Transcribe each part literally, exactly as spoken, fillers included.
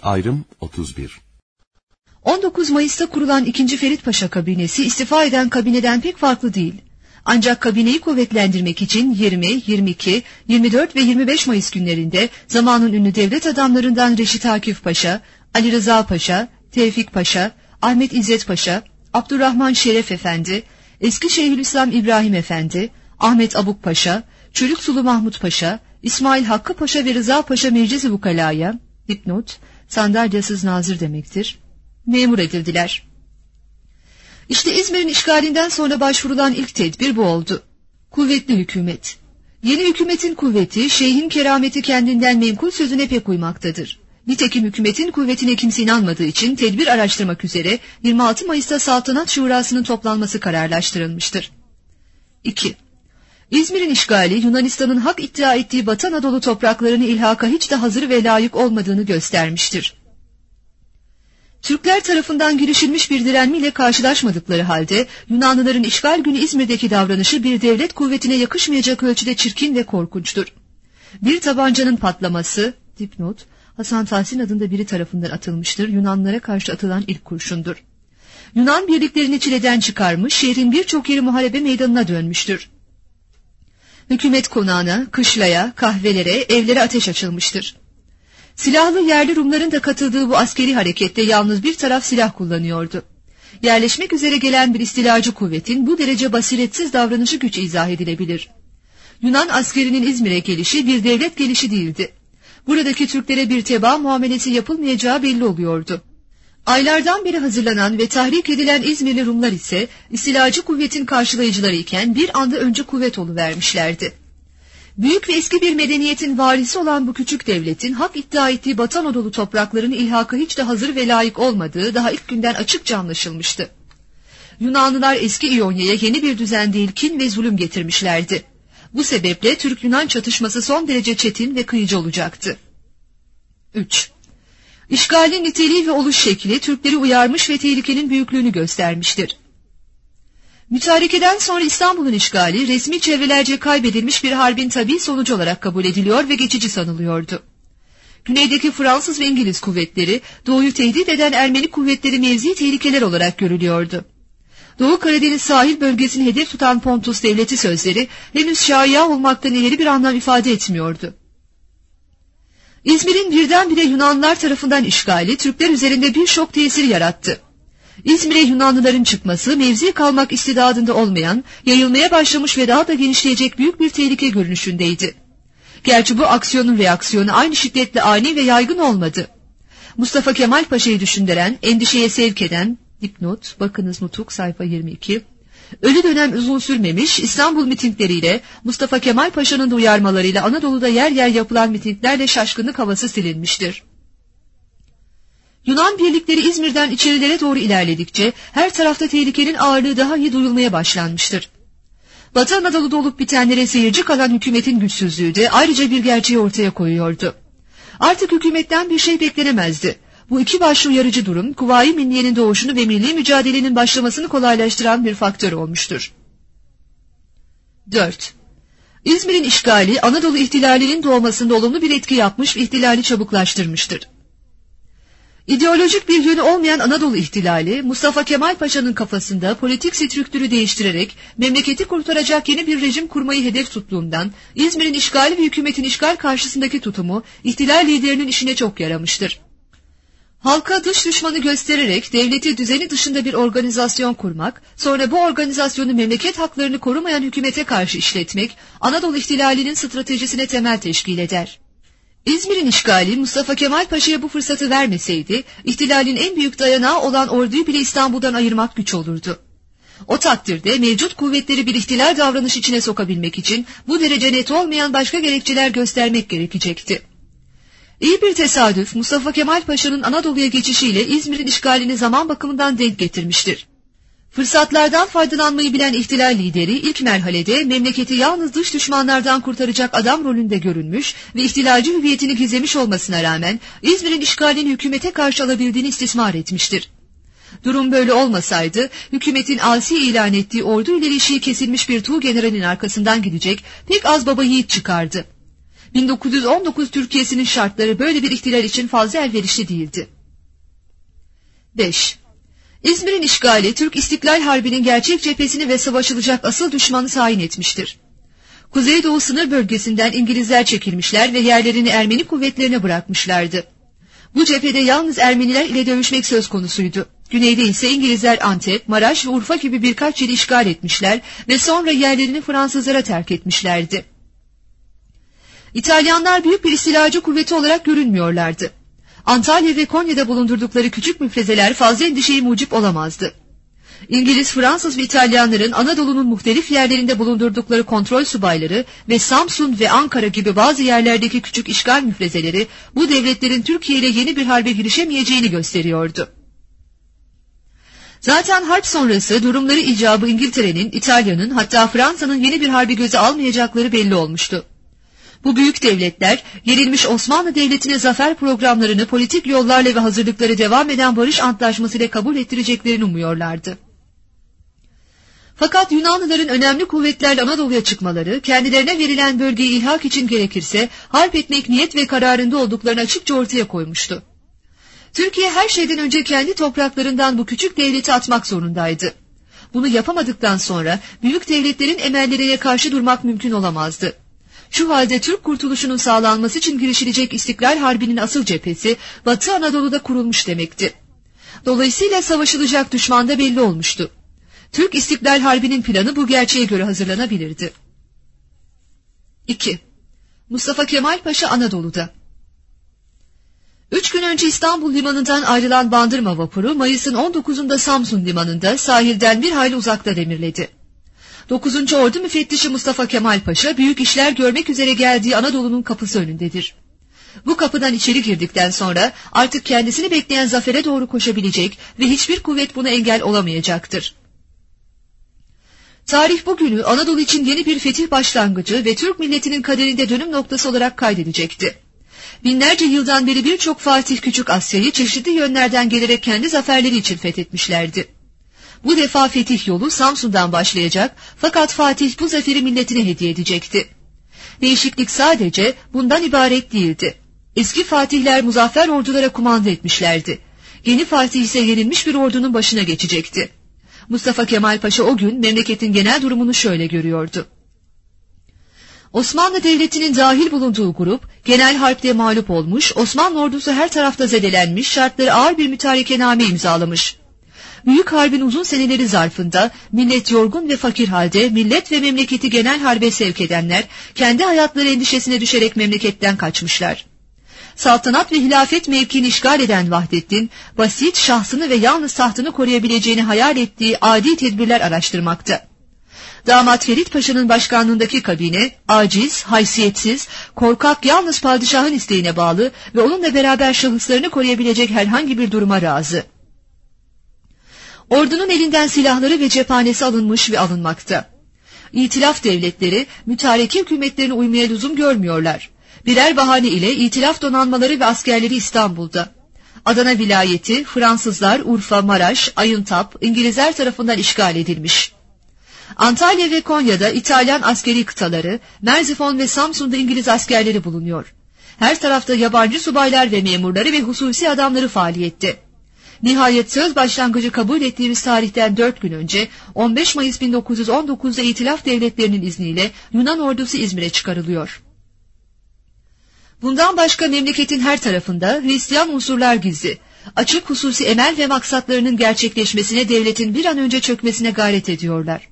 Ayrım otuz bir. on dokuz Mayıs'ta kurulan ikinci. Ferit Paşa kabinesi istifa eden kabineden pek farklı değil. Ancak kabineyi kuvvetlendirmek için yirmi, yirmi iki, yirmi dört ve yirmi beş Mayıs günlerinde zamanın ünlü devlet adamlarından Reşit Akif Paşa, Ali Rıza Paşa, Tevfik Paşa, Ahmet İzzet Paşa, Abdurrahman Şeref Efendi, eski Şeyhülislam İbrahim Efendi, Ahmet Abuk Paşa, Çürük Sulu Mahmut Paşa, İsmail Hakkı Paşa ve Rıza Paşa Meclis-i Vukala'ya, dipnot, sandalyasız nazır demektir, memur edildiler. İşte İzmir'in işgalinden sonra başvurulan ilk tedbir bu oldu. Kuvvetli hükümet. Yeni hükümetin kuvveti, şeyhin kerameti kendinden menkul sözüne pek uymaktadır. Nitekim hükümetin kuvvetine kimse inanmadığı için tedbir araştırmak üzere yirmi altı Mayıs'ta Saltanat Şurası'nın toplanması kararlaştırılmıştır. iki. İzmir'in işgali, Yunanistan'ın hak iddia ettiği Batı Anadolu topraklarını ilhaka hiç de hazır ve layık olmadığını göstermiştir. Türkler tarafından girişilmiş bir direnmeyle karşılaşmadıkları halde Yunanlıların işgal günü İzmir'deki davranışı bir devlet kuvvetine yakışmayacak ölçüde çirkin ve korkunçtur. Bir tabancanın patlaması, dipnot, Hasan Tahsin adında biri tarafından atılmıştır, Yunanlılara karşı atılan ilk kurşundur. Yunan birliklerini çileden çıkarmış, şehrin birçok yeri muharebe meydanına dönmüştür. Hükümet konağına, kışlaya, kahvelere, evlere ateş açılmıştır. Silahlı yerli Rumların da katıldığı bu askeri harekette yalnız bir taraf silah kullanıyordu. Yerleşmek üzere gelen bir istilacı kuvvetin bu derece basiretsiz davranışı güç izah edilebilir. Yunan askerinin İzmir'e gelişi bir devlet gelişi değildi. Buradaki Türklere bir tebaa muamelesi yapılmayacağı belli oluyordu. Aylardan beri hazırlanan ve tahrik edilen İzmirli Rumlar ise istilacı kuvvetin karşılayıcıları iken bir anda önce kuvvet oluvermişlerdi. Büyük ve eski bir medeniyetin varisi olan bu küçük devletin hak iddia ettiği Batı Anadolu topraklarını ilhaka hiç de hazır ve layık olmadığı daha ilk günden açıkça anlaşılmıştı. Yunanlılar eski İonya'ya yeni bir düzen değil kin ve zulüm getirmişlerdi. Bu sebeple Türk-Yunan çatışması son derece çetin ve kıyıcı olacaktı. üç. İşgalin niteliği ve oluş şekli Türkleri uyarmış ve tehlikenin büyüklüğünü göstermiştir. Mütarekeden sonra İstanbul'un işgali resmi çevrelerce kaybedilmiş bir harbin tabii sonucu olarak kabul ediliyor ve geçici sanılıyordu. Güneydeki Fransız ve İngiliz kuvvetleri, doğuyu tehdit eden Ermeni kuvvetleri mevzi tehlikeler olarak görülüyordu. Doğu Karadeniz sahil bölgesini hedef tutan Pontus devleti sözleri henüz şaya olmaktan ileri bir anlam ifade etmiyordu. İzmir'in birdenbire Yunanlılar tarafından işgali Türkler üzerinde bir şok tesir yarattı. İzmir'e Yunanlıların çıkması mevzi kalmak istidadında olmayan, yayılmaya başlamış ve daha da genişleyecek büyük bir tehlike görünüşündeydi. Gerçi bu aksiyonun reaksiyonu aynı şiddetle ani ve yaygın olmadı. Mustafa Kemal Paşa'yı düşündüren, endişeye sevk eden, dipnot, bakınız Nutuk sayfa yirmi iki, ölü dönem uzun sürmemiş, İstanbul mitingleriyle, Mustafa Kemal Paşa'nın da uyarmalarıyla Anadolu'da yer yer yapılan mitinglerle şaşkınlık havası silinmiştir. Yunan birlikleri İzmir'den içerilere doğru ilerledikçe her tarafta tehlikenin ağırlığı daha iyi duyulmaya başlanmıştır. Batı Anadolu'da olup bitenlere seyirci kalan hükümetin güçsüzlüğü de ayrıca bir gerçeği ortaya koyuyordu. Artık hükümetten bir şey beklenemezdi. Bu iki başlı uyarıcı durum, Kuvayi Milliye'nin doğuşunu ve milli mücadelenin başlamasını kolaylaştıran bir faktör olmuştur. dört. İzmir'in işgali, Anadolu ihtilalinin doğmasında olumlu bir etki yapmış ve ihtilali çabuklaştırmıştır. İdeolojik bir yönü olmayan Anadolu ihtilali, Mustafa Kemal Paşa'nın kafasında politik strüktürü değiştirerek memleketi kurtaracak yeni bir rejim kurmayı hedef tuttuğundan, İzmir'in işgali ve hükümetin işgal karşısındaki tutumu, ihtilal liderinin işine çok yaramıştır. Halka dış düşmanı göstererek devleti düzeni dışında bir organizasyon kurmak, sonra bu organizasyonu memleket haklarını korumayan hükümete karşı işletmek, Anadolu ihtilalinin stratejisine temel teşkil eder. İzmir'in işgali Mustafa Kemal Paşa'ya bu fırsatı vermeseydi, ihtilalin en büyük dayanağı olan orduyu bile İstanbul'dan ayırmak güç olurdu. O takdirde mevcut kuvvetleri bir ihtilal davranış içine sokabilmek için bu derece net olmayan başka gerekçeler göstermek gerekecekti. İyi bir tesadüf Mustafa Kemal Paşa'nın Anadolu'ya geçişiyle İzmir'in işgalini zaman bakımından denk getirmiştir. Fırsatlardan faydalanmayı bilen ihtilal lideri ilk merhalede memleketi yalnız dış düşmanlardan kurtaracak adam rolünde görünmüş ve ihtilalci hüviyetini gizlemiş olmasına rağmen İzmir'in işgalini hükümete karşı alabildiğini istismar etmiştir. Durum böyle olmasaydı hükümetin asi ilan ettiği ordu ile ilişiği kesilmiş bir tuğ generalin arkasından gidecek pek az baba yiğit çıkardı. bin dokuz yüz on dokuz Türkiye'sinin şartları böyle bir ihtilal için fazla elverişli değildi. beş. İzmir'in işgali Türk İstiklal Harbi'nin gerçek cephesini ve savaşılacak asıl düşmanı tayin etmiştir. Kuzeydoğu sınır bölgesinden İngilizler çekilmişler ve yerlerini Ermeni kuvvetlerine bırakmışlardı. Bu cephede yalnız Ermeniler ile dövüşmek söz konusuydu. Güneyde ise İngilizler Antep, Maraş ve Urfa gibi birkaç yeri işgal etmişler ve sonra yerlerini Fransızlara terk etmişlerdi. İtalyanlar büyük bir istilacı kuvveti olarak görünmüyorlardı. Antalya ve Konya'da bulundurdukları küçük müfrezeler fazla endişeyi mucip olamazdı. İngiliz, Fransız ve İtalyanların Anadolu'nun muhtelif yerlerinde bulundurdukları kontrol subayları ve Samsun ve Ankara gibi bazı yerlerdeki küçük işgal müfrezeleri bu devletlerin Türkiye ile yeni bir harbe girişemeyeceğini gösteriyordu. Zaten harp sonrası durumları icabı İngiltere'nin, İtalya'nın hatta Fransa'nın yeni bir harbi göze almayacakları belli olmuştu. Bu büyük devletler yenilmiş Osmanlı Devleti'ne zafer programlarını politik yollarla ve hazırlıkları devam eden barış antlaşması ile kabul ettireceklerini umuyorlardı. Fakat Yunanlıların önemli kuvvetlerle Anadolu'ya çıkmaları, kendilerine verilen bölgeyi ilhak için gerekirse harp etmek niyet ve kararında olduklarını açıkça ortaya koymuştu. Türkiye her şeyden önce kendi topraklarından bu küçük devleti atmak zorundaydı. Bunu yapamadıktan sonra büyük devletlerin emellerine karşı durmak mümkün olamazdı. Şu halde Türk kurtuluşunun sağlanması için girişilecek İstiklal Harbi'nin asıl cephesi Batı Anadolu'da kurulmuş demekti. Dolayısıyla savaşılacak düşman da belli olmuştu. Türk İstiklal Harbi'nin planı bu gerçeğe göre hazırlanabilirdi. iki. Mustafa Kemal Paşa Anadolu'da. Üç gün önce İstanbul limanından ayrılan Bandırma vapuru Mayıs'ın on dokuzunda Samsun limanında sahilden bir hayli uzakta demirledi. dokuzuncu Ordu Müfettişi Mustafa Kemal Paşa büyük işler görmek üzere geldiği Anadolu'nun kapısı önündedir. Bu kapıdan içeri girdikten sonra artık kendisini bekleyen zafere doğru koşabilecek ve hiçbir kuvvet buna engel olamayacaktır. Tarih bugünü Anadolu için yeni bir fetih başlangıcı ve Türk milletinin kaderinde dönüm noktası olarak kaydedecekti. Binlerce yıldan beri birçok Fatih Küçük Asya'yı çeşitli yönlerden gelerek kendi zaferleri için fethetmişlerdi. Bu defa fetih yolu Samsun'dan başlayacak fakat Fatih bu zaferi milletine hediye edecekti. Değişiklik sadece bundan ibaret değildi. Eski fatihler muzaffer ordulara kumanda etmişlerdi. Yeni Fatih ise yenilmiş bir ordunun başına geçecekti. Mustafa Kemal Paşa o gün memleketin genel durumunu şöyle görüyordu. Osmanlı Devleti'nin dahil bulunduğu grup genel harpte mağlup olmuş, Osmanlı ordusu her tarafta zedelenmiş, şartları ağır bir mütarekename imzalamış. Büyük harbin uzun seneleri zarfında millet yorgun ve fakir halde millet ve memleketi genel harbe sevk edenler kendi hayatları endişesine düşerek memleketten kaçmışlar. Saltanat ve hilafet mevkiini işgal eden Vahdettin, basit şahsını ve yalnız tahtını koruyabileceğini hayal ettiği adi tedbirler araştırmakta. Damat Ferit Paşa'nın başkanlığındaki kabine, aciz, haysiyetsiz, korkak yalnız padişahın isteğine bağlı ve onunla beraber şahıslarını koruyabilecek herhangi bir duruma razı. Ordunun elinden silahları ve cephanesi alınmış ve alınmakta. İtilaf devletleri, mütareke hükümetlerine uymaya lüzum görmüyorlar. Birer bahane ile itilaf donanmaları ve askerleri İstanbul'da. Adana vilayeti, Fransızlar, Urfa, Maraş, Ayıntap, İngilizler tarafından işgal edilmiş. Antalya ve Konya'da İtalyan askeri kıtaları, Merzifon ve Samsun'da İngiliz askerleri bulunuyor. Her tarafta yabancı subaylar ve memurları ve hususi adamları faaliyette. Nihayet söz başlangıcı kabul ettiğimiz tarihten dört gün önce on beş Mayıs bin dokuz yüz on dokuz'da İtilaf devletlerinin izniyle Yunan ordusu İzmir'e çıkarılıyor. Bundan başka memleketin her tarafında Hristiyan unsurlar gizli, açık hususi emel ve maksatlarının gerçekleşmesine devletin bir an önce çökmesine gayret ediyorlar.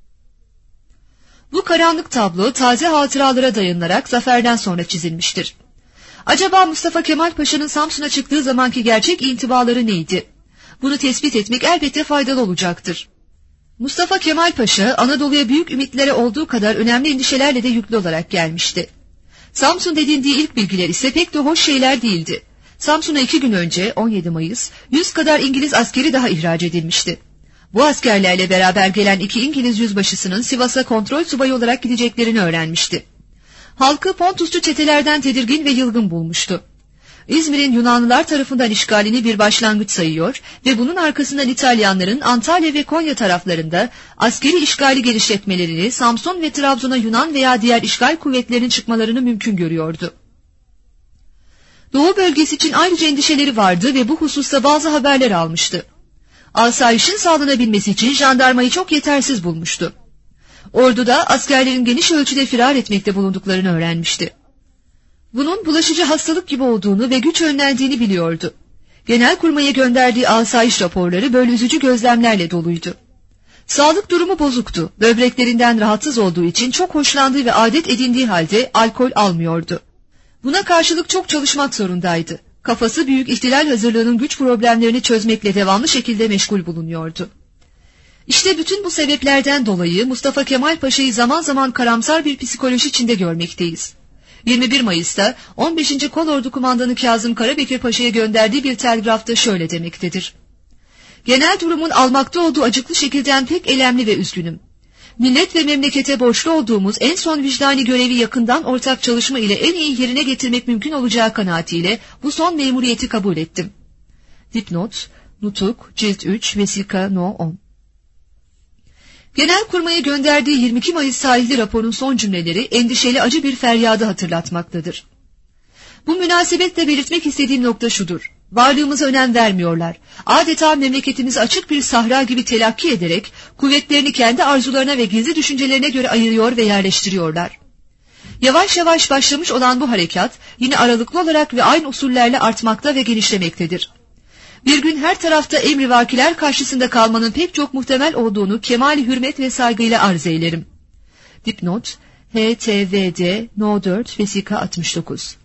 Bu karanlık tablo taze hatıralara dayanılarak zaferden sonra çizilmiştir. Acaba Mustafa Kemal Paşa'nın Samsun'a çıktığı zamanki gerçek intibaları neydi? Bunu tespit etmek elbette faydalı olacaktır. Mustafa Kemal Paşa Anadolu'ya büyük ümitlere olduğu kadar önemli endişelerle de yüklü olarak gelmişti. Samsun edindiği ilk bilgiler ise pek de hoş şeyler değildi. Samsun'a iki gün önce on yedi Mayıs yüz kadar İngiliz askeri daha ihraç edilmişti. Bu askerlerle beraber gelen iki İngiliz yüzbaşısının Sivas'a kontrol subayı olarak gideceklerini öğrenmişti. Halkı Pontusçu çetelerden tedirgin ve yılgın bulmuştu. İzmir'in Yunanlılar tarafından işgalini bir başlangıç sayıyor ve bunun arkasından İtalyanların Antalya ve Konya taraflarında askeri işgali genişletmelerini, Samsun ve Trabzon'a Yunan veya diğer işgal kuvvetlerinin çıkmalarını mümkün görüyordu. Doğu bölgesi için ayrıca endişeleri vardı ve bu hususta bazı haberler almıştı. Asayişin sağlanabilmesi için jandarmayı çok yetersiz bulmuştu. Orduda askerlerin geniş ölçüde firar etmekte bulunduklarını öğrenmişti. Bunun bulaşıcı hastalık gibi olduğunu ve güç önlendiğini biliyordu. Genelkurmay'a gönderdiği asayiş raporları böyle üzücü gözlemlerle doluydu. Sağlık durumu bozuktu. Böbreklerinden rahatsız olduğu için çok hoşlandığı ve adet edindiği halde alkol almıyordu. Buna karşılık çok çalışmak zorundaydı. Kafası büyük ihtilal hazırlığının güç problemlerini çözmekle devamlı şekilde meşgul bulunuyordu. İşte bütün bu sebeplerden dolayı Mustafa Kemal Paşa'yı zaman zaman karamsar bir psikoloji içinde görmekteyiz. yirmi bir Mayıs'ta on beşinci Kolordu Kumandanı Kazım Karabekir Paşa'ya gönderdiği bir telgrafta şöyle demektedir. Genel durumun almakta olduğu acıklı şekilden pek elemli ve üzgünüm. Millet ve memlekete borçlu olduğumuz en son vicdani görevi yakından ortak çalışma ile en iyi yerine getirmek mümkün olacağı kanaatiyle bu son memuriyeti kabul ettim. Dipnot, Nutuk, Cilt üç, Vesika No on. Genelkurmay'a gönderdiği yirmi iki Mayıs tarihli raporun son cümleleri endişeli acı bir feryadı hatırlatmaktadır. Bu münasebetle belirtmek istediğim nokta şudur. Varlığımıza önem vermiyorlar. Adeta memleketimizi açık bir sahra gibi telakki ederek kuvvetlerini kendi arzularına ve gizli düşüncelerine göre ayırıyor ve yerleştiriyorlar. Yavaş yavaş başlamış olan bu harekat yine aralıklı olarak ve aynı usullerle artmakta ve genişlemektedir. Bir gün her tarafta emrivakiler karşısında kalmanın pek çok muhtemel olduğunu kemali hürmet ve saygıyla arz eylerim. Dipnot H T V D No dört Vesika altmış dokuz.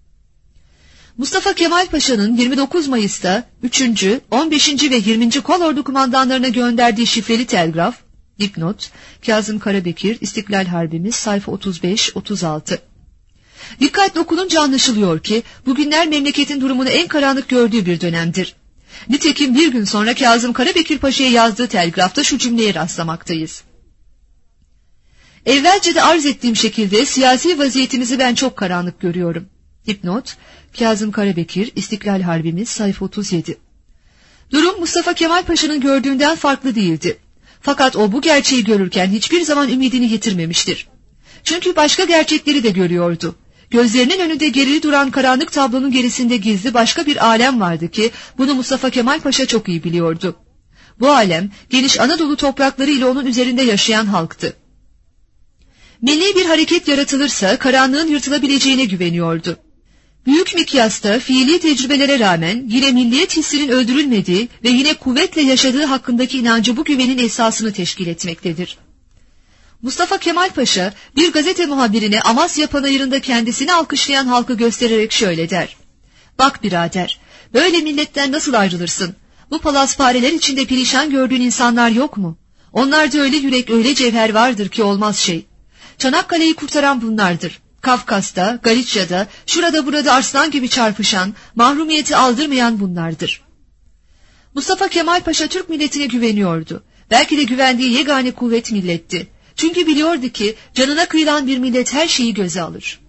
Mustafa Kemal Paşa'nın yirmi dokuz Mayıs'ta üçüncü, on beşinci ve yirminci Kolordu kumandanlarına gönderdiği şifreli telgraf, dipnot, Kazım Karabekir, İstiklal Harbimiz, sayfa otuz beş otuz altı. Dikkatle okununca anlaşılıyor ki, bugünler memleketin durumunu en karanlık gördüğü bir dönemdir. Nitekim bir gün sonra Kazım Karabekir Paşa'ya yazdığı telgrafta şu cümleye rastlamaktayız. Evvelce de arz ettiğim şekilde siyasi vaziyetimizi ben çok karanlık görüyorum. Dipnot, Kazım Karabekir, İstiklal Harbimiz, sayfa otuz yedi. Durum Mustafa Kemal Paşa'nın gördüğünden farklı değildi. Fakat o bu gerçeği görürken hiçbir zaman ümidini yitirmemiştir. Çünkü başka gerçekleri de görüyordu. Gözlerinin önünde gerili duran karanlık tablonun gerisinde gizli başka bir alem vardı ki bunu Mustafa Kemal Paşa çok iyi biliyordu. Bu alem geniş Anadolu toprakları ile onun üzerinde yaşayan halktı. Milli bir hareket yaratılırsa karanlığın yırtılabileceğine güveniyordu. Büyük mikyasta fiili tecrübelere rağmen yine milliyet hissinin öldürülmediği ve yine kuvvetle yaşadığı hakkındaki inancı bu güvenin esasını teşkil etmektedir. Mustafa Kemal Paşa bir gazete muhabirine Amasya Panayırı'nda kendisini alkışlayan halkı göstererek şöyle der. Bak birader, böyle milletten nasıl ayrılırsın? Bu palaspareler içinde perişan gördüğün insanlar yok mu? Onlarda öyle yürek öyle cevher vardır ki olmaz şey. Çanakkale'yi kurtaran bunlardır. Kafkas'ta, Galicia'da, şurada burada arslan gibi çarpışan, mahrumiyeti aldırmayan bunlardır. Mustafa Kemal Paşa Türk milletine güveniyordu. Belki de güvendiği yegane kuvvet milletti. Çünkü biliyordu ki canına kıyılan bir millet her şeyi göze alır.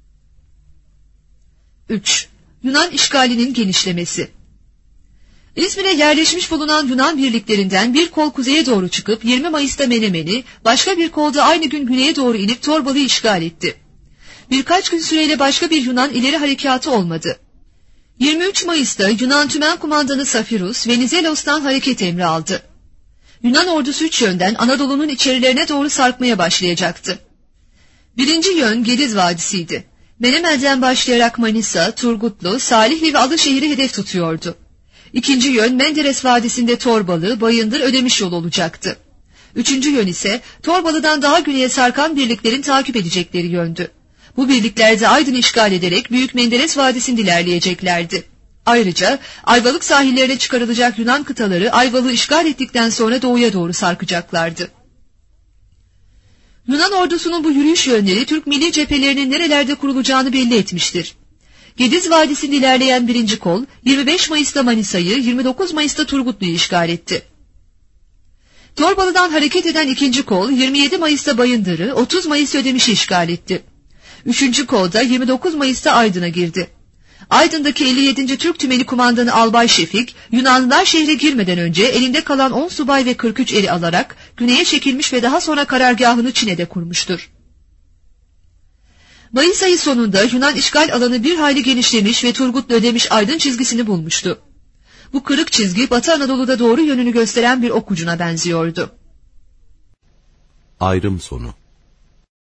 üç. Yunan işgalinin genişlemesi. İzmir'e yerleşmiş bulunan Yunan birliklerinden bir kol kuzeye doğru çıkıp yirmi Mayıs'ta Menemen'i, başka bir kolda aynı gün güneye doğru inip Torbalı'yı işgal etti. Birkaç gün süreyle başka bir Yunan ileri harekatı olmadı. yirmi üç Mayıs'ta Yunan Tümen Kumandanı Safirus Venizelos'tan hareket emri aldı. Yunan ordusu üç yönden Anadolu'nun içerilerine doğru sarkmaya başlayacaktı. Birinci yön Gediz Vadisi'ydi. Menemen'den başlayarak Manisa, Turgutlu, Salihli ve Alışehir'i hedef tutuyordu. İkinci yön Menderes Vadisi'nde Torbalı, Bayındır, Ödemiş yolu olacaktı. Üçüncü yön ise Torbalı'dan daha güneye sarkan birliklerin takip edecekleri yöndü. Bu birlikler de Aydın'ı işgal ederek Büyük Menderes Vadisi'nde ilerleyeceklerdi. Ayrıca Ayvalık sahillerine çıkarılacak Yunan kıtaları Ayvalık'ı işgal ettikten sonra doğuya doğru sarkacaklardı. Yunan ordusunun bu yürüyüş yönleri Türk milli cephelerinin nerelerde kurulacağını belli etmiştir. Gediz Vadisi'nde ilerleyen birinci kol yirmi beş Mayıs'ta Manisa'yı, yirmi dokuz Mayıs'ta Turgutlu'yu işgal etti. Torbalı'dan hareket eden ikinci kol yirmi yedi Mayıs'ta Bayındır'ı, otuz Mayıs Ödemiş'i işgal etti. Üçüncü kol da yirmi dokuz Mayıs'ta Aydın'a girdi. Aydın'daki elli yedinci Türk Tümeni Kumandanı Albay Şefik, Yunanlılar şehre girmeden önce elinde kalan on subay ve kırk üç eri alarak güneye çekilmiş ve daha sonra karargahını Çin'de kurmuştur. Mayıs ayı sonunda Yunan işgal alanı bir hayli genişlemiş ve Turgut'la ödemiş Aydın çizgisini bulmuştu. Bu kırık çizgi Batı Anadolu'da doğru yönünü gösteren bir ok ucuna benziyordu. Ayrım sonu.